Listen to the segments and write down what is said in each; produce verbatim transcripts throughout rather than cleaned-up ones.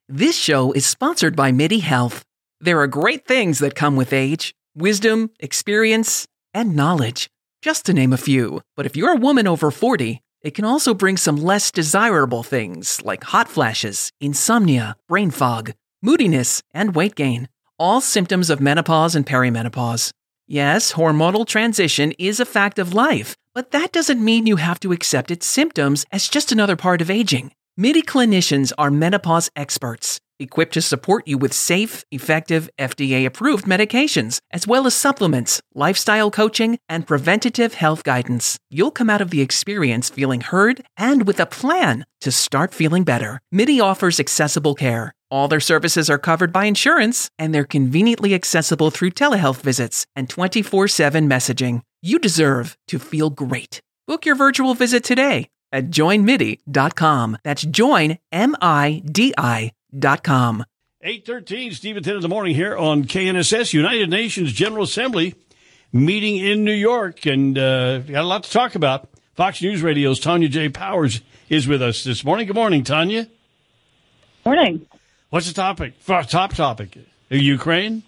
This show is sponsored by MIDI Health. There are great things that come with age, wisdom, experience, and knowledge, just to name a few. But if you're a woman over forty, it can also bring some less desirable things like hot flashes, insomnia, brain fog, moodiness, and weight gain. All symptoms of menopause and perimenopause. Yes, hormonal transition is a fact of life, but that doesn't mean you have to accept its symptoms as just another part of aging. MIDI clinicians are menopause experts, equipped to support you with safe, effective, F D A-approved medications, as well as supplements, lifestyle coaching, and preventative health guidance. You'll come out of the experience feeling heard and with a plan to start feeling better. MIDI offers accessible care. All their services are covered by insurance, and they're conveniently accessible through telehealth visits and twenty-four seven messaging. You deserve to feel great. Book your virtual visit today at join midi dot com. That's join, M I D I dot com. eight thirteen, Stephen ten in the morning here on K N S S, United Nations General Assembly meeting in New York, and uh, got a lot to talk about. Fox News Radio's Tanya J. Powers is with us this morning. Good morning, Tanya. Morning. What's the topic? Top topic? Ukraine?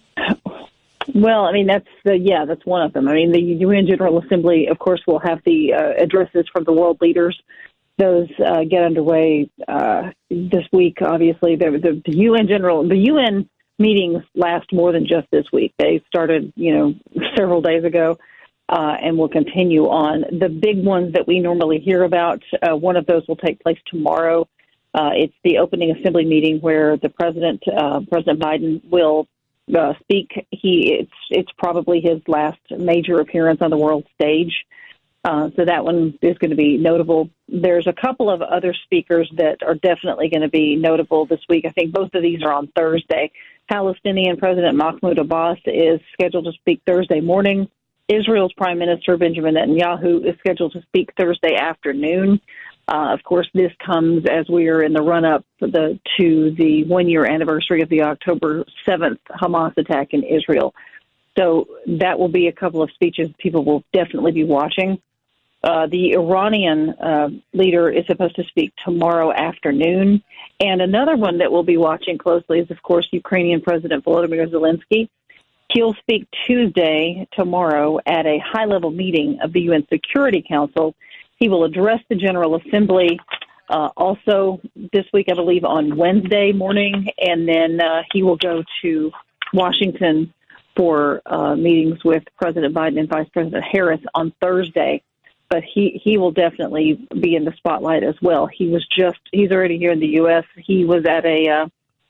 Well, I mean, that's the, yeah, that's one of them. I mean, the U N General Assembly, of course, will have the uh, addresses from the world leaders. Those uh, get underway uh, this week. Obviously, the, the, the U N General, the U N meetings last more than just this week. They started, you know, several days ago, uh, and will continue on. The big ones that we normally hear about, uh, one of those will take place tomorrow. Uh, it's the opening assembly meeting where the president, uh, President Biden, will uh, speak. He it's it's probably his last major appearance on the world stage, uh, so that one is going to be notable. There's a couple of other speakers that are definitely going to be notable this week. I think both of these are on Thursday. Palestinian President Mahmoud Abbas is scheduled to speak Thursday morning. Israel's Prime Minister Benjamin Netanyahu is scheduled to speak Thursday afternoon. Uh, of course, this comes as we are in the run-up for the, to the one-year anniversary of the October seventh Hamas attack in Israel. So that will be a couple of speeches people will definitely be watching. Uh, the Iranian uh, leader is supposed to speak tomorrow afternoon. And another one that we'll be watching closely is, of course, Ukrainian President Volodymyr Zelensky. He'll speak Tuesday, tomorrow, at a high-level meeting of the U N Security Council. He will address the General Assembly uh, also this week, I believe, on Wednesday morning, and then uh, he will go to Washington for uh, meetings with President Biden and Vice President Harris on Thursday. But he, he will definitely be in the spotlight as well. He was just he's already here in the U S. He was at a uh,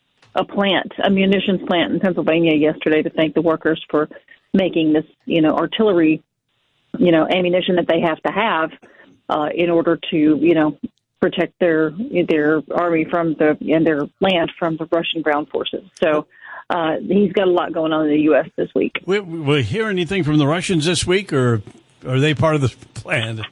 a plant, a munitions plant in Pennsylvania yesterday to thank the workers for making this, you know, artillery, you know, ammunition that they have to have. Uh, in order to, you know, protect their their army from the and their land from the Russian ground forces. So uh, he's got a lot going on in the U S this week. Will, will we hear anything from the Russians this week, or are they part of the plan?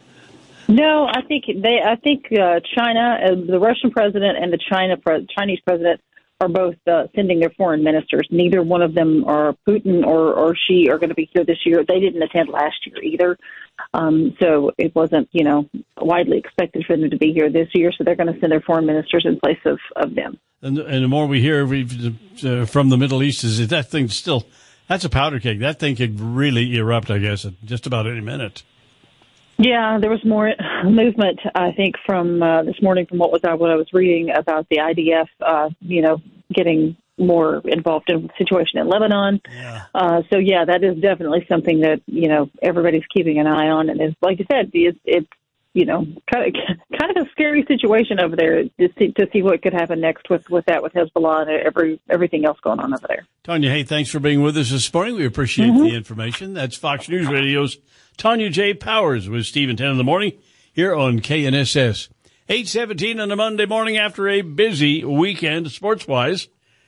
No, I think they. I think uh, China, uh, the Russian president, and the China pre- Chinese president are both uh, sending their foreign ministers. Neither one of them, or Putin or or Xi, are going to be here this year. They didn't attend last year either. Um, so it wasn't, you know, widely expected for them to be here this year. So they're going to send their foreign ministers in place of, of them. And, and the more we hear uh, from the Middle East is that that thing still, that's a powder keg. That thing could really erupt, I guess, at just about any minute. Yeah, there was more movement, I think, from uh, this morning from what was uh, what I was reading about the I D F, uh, you know, getting more involved in the situation in Lebanon. Yeah. Uh, so, yeah, that is definitely something that, you know, everybody's keeping an eye on. And it's, like you said, it's, it's you know, kind of kind of a scary situation over there to see, to see what could happen next with, with that, with Hezbollah and every everything else going on over there. Tanya, hey, thanks for being with us this morning. We appreciate mm-hmm. the information. That's Fox News Radio's Tanya J. Powers with Stephen ten in the morning here on K N S S. eight seventeen on a Monday morning after a busy weekend sports-wise.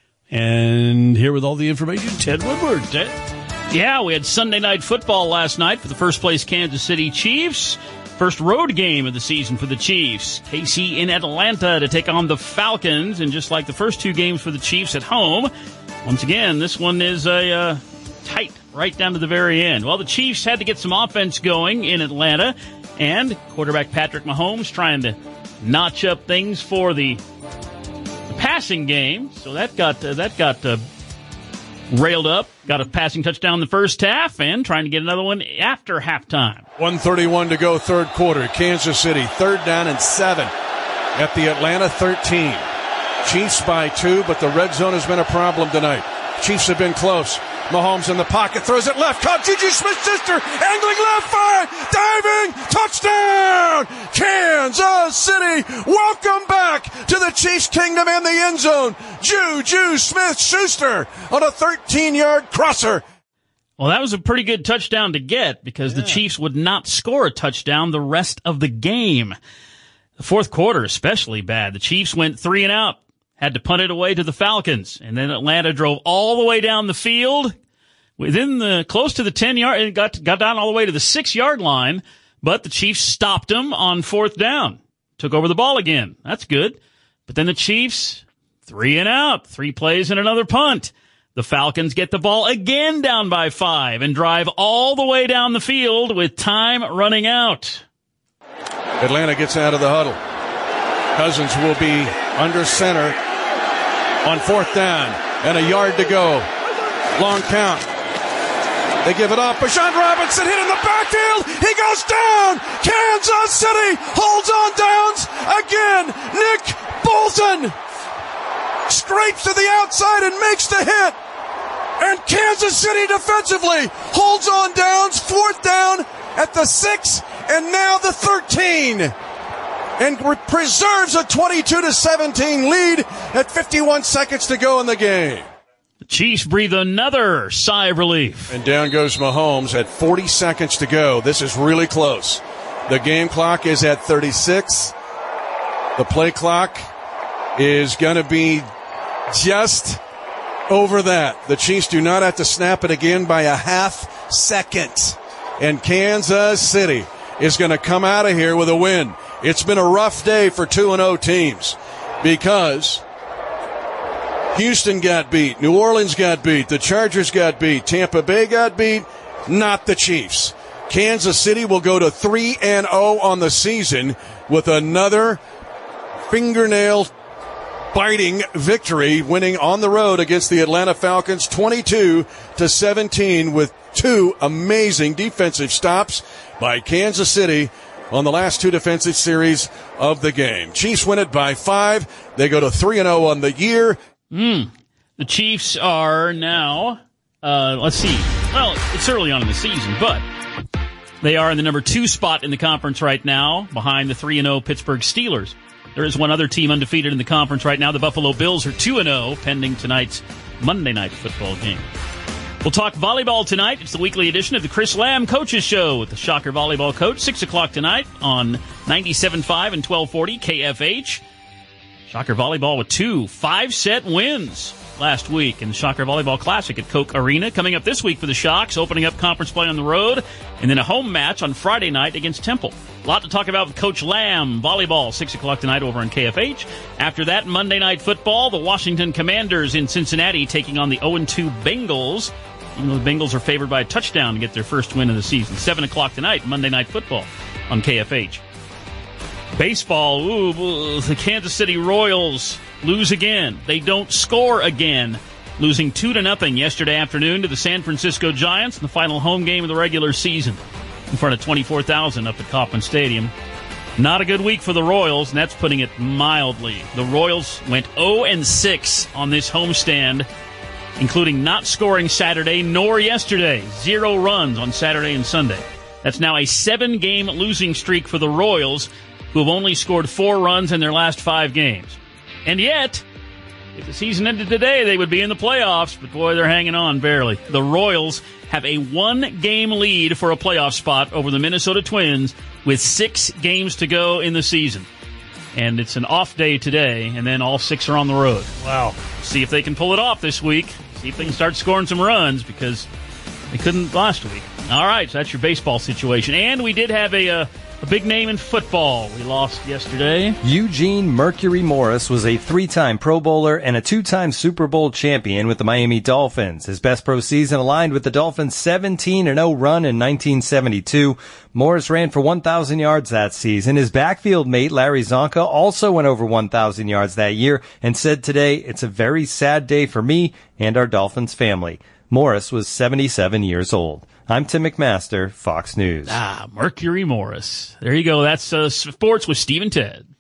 And here with all the information, Ted Woodward. Ted? Yeah, we had Sunday Night Football last night for the first-place Kansas City Chiefs. First road game of the season for the Chiefs. K C in Atlanta to take on the Falcons. And just like the first two games for the Chiefs at home, once again, this one is a uh, tight right down to the very end. Well, the Chiefs had to get some offense going in Atlanta. And quarterback Patrick Mahomes trying to notch up things for the passing game, so that got uh, that got uh, railed up. Got a passing touchdown in the first half, and trying to get another one after halftime. one thirty-one to go, third quarter. Kansas City, third down and seven at the Atlanta thirteen. Chiefs by two, but the red zone has been a problem tonight. Chiefs have been close. Mahomes in the pocket, throws it left, caught Juju Smith-Schuster, angling left, fire, diving, touchdown! Kansas City, welcome back to the Chiefs' kingdom and the end zone. Juju Smith-Schuster on a thirteen-yard crosser. Well, that was a pretty good touchdown to get because yeah. the Chiefs would not score a touchdown the rest of the game. The fourth quarter especially bad. The Chiefs went three and out. Had to punt it away to the Falcons, and then Atlanta drove all the way down the field, within the close to the ten yard, and got got down all the way to the six yard line. But the Chiefs stopped them on fourth down, took over the ball again. That's good. But then the Chiefs three and out, three plays and another punt. The Falcons get the ball again down by five and drive all the way down the field with time running out. Atlanta gets out of the huddle. Cousins will be under center on fourth down and a yard to go. Long count. They give it up. Bijan Robinson hit in the backfield. He goes down. Kansas City holds on downs again. Nick Bolton scrapes to the outside and makes the hit. And Kansas City defensively holds on downs. Fourth down at the six and now the thirteen. And preserves a twenty-two to seventeen lead at fifty-one seconds to go in the game. The Chiefs breathe another sigh of relief. And down goes Mahomes at forty seconds to go. This is really close. The game clock is at thirty-six. The play clock is going to be just over that. The Chiefs do not have to snap it again by a half second. And Kansas City is going to come out of here with a win. It's been a rough day for two and oh teams because Houston got beat, New Orleans got beat, the Chargers got beat, Tampa Bay got beat, not the Chiefs. Kansas City will go to three and oh on the season with another fingernail biting victory, winning on the road against the Atlanta Falcons twenty-two to seventeen with two amazing defensive stops by Kansas City on the last two defensive series of the game. Chiefs win it by five. They go to three and oh on the year. Mm. The Chiefs are now, uh, let's see. Well, it's early on in the season, but they are in the number two spot in the conference right now, behind the three and oh Pittsburgh Steelers. There is one other team undefeated in the conference right now. The Buffalo Bills are two and oh, pending tonight's Monday Night Football game. We'll talk volleyball tonight. It's the weekly edition of the Chris Lamb Coaches Show with the Shocker Volleyball Coach. six o'clock tonight on ninety-seven point five and twelve forty K F H. Shocker Volleyball with two five-set wins last week in the Shocker Volleyball Classic at Koch Arena. Coming up this week for the Shocks, opening up conference play on the road, and then a home match on Friday night against Temple. A lot to talk about with Coach Lamb. Volleyball, six o'clock tonight over on K F H. After that, Monday Night Football, the Washington Commanders in Cincinnati taking on the oh and two Bengals. Even though the Bengals are favored by a touchdown to get their first win of the season. seven o'clock tonight, Monday Night Football on K F H. Baseball, ooh, the Kansas City Royals lose again. They don't score again, losing two to nothing yesterday afternoon to the San Francisco Giants in the final home game of the regular season in front of twenty-four thousand up at Kauffman Stadium. Not a good week for the Royals, and that's putting it mildly. The Royals went oh and six on this homestand, including not scoring Saturday nor yesterday. Zero runs on Saturday and Sunday. That's now a seven-game losing streak for the Royals, who have only scored four runs in their last five games. And yet, if the season ended today, they would be in the playoffs, but boy, they're hanging on barely. The Royals have a one-game lead for a playoff spot over the Minnesota Twins with six games to go in the season. And it's an off day today, and then all six are on the road. Wow. See if they can pull it off this week. See if they can start scoring some runs, because they couldn't last week. All right, so that's your baseball situation. And we did have a... Uh, A big name in football we lost yesterday. Eugene Mercury Morris was a three-time Pro Bowler and a two-time Super Bowl champion with the Miami Dolphins. His best pro season aligned with the Dolphins' seventeen and oh run in nineteen seventy-two. Morris ran for one thousand yards that season. His backfield mate, Larry Zonka, also went over one thousand yards that year and said today, "It's a very sad day for me and our Dolphins family." Morris was seventy-seven years old. I'm Tim McMaster, Fox News. Ah, Mercury Morris. There you go. That's uh, sports with Steve and Ted.